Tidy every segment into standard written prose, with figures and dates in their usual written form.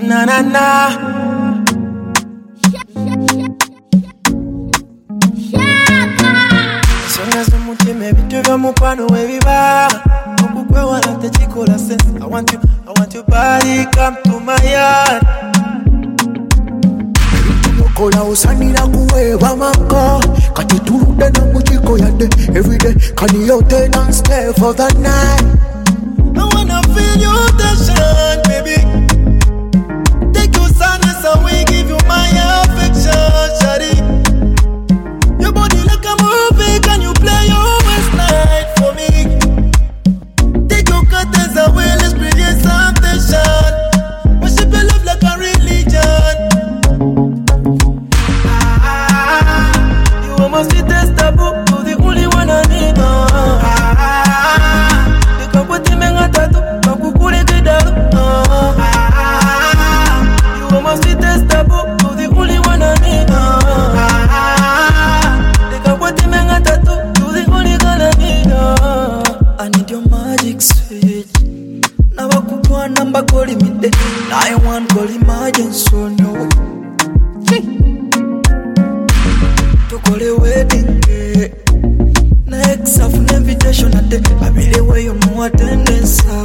Na na na. Songa z'umutima ebintu by'omukwano webiba okukwe wala tekikola sense. I want your body, come to my yard. Kola usanira kuweva maka kati tulude na mujiko yade everyday kani yote and stay for the night. I wanna feel your tension, baby. Take your sadness away, give you my affection, shawty. Your body like a movie, can you play your best night for me? Take your curtains away, let's create some tension. Worship your love like a religion. You are my sweetest taboo, you're the only one I need. You are my sweetest taboo, you're the only one I need. You're the only girl I need. I need your magic switch. Now I could one number calling me day. I want call emergency, so no. To call a wedding day. Next half an invitation at the I really way you know attendance. I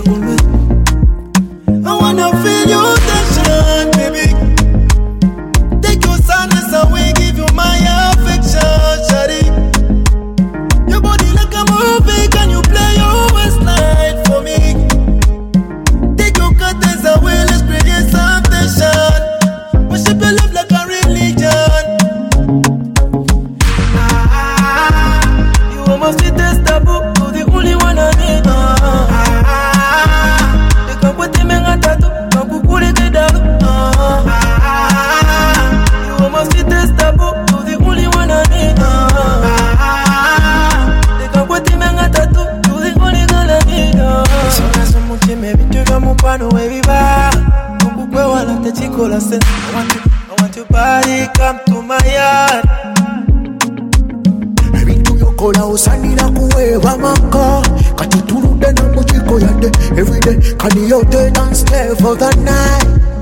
wanna feel your tension, baby. Take your sadness away, give you my affection, shawty. Your body like a movie, can you play your best night for me? Take your curtains away, let's create some tension. Worship your love like a religion. You are my sweetest taboo, you're the only one I need. You are my sweetest taboo, you're the only one I need. You're the only girl I need. Songa z'umutima ebintu by'omukwano webiba okukwe wala tekikola sense. I want your body, come to my yard. Ebintu byokola usanira kuweva maka kati tulude na mujiko yade everyday kani yote and stay for the night.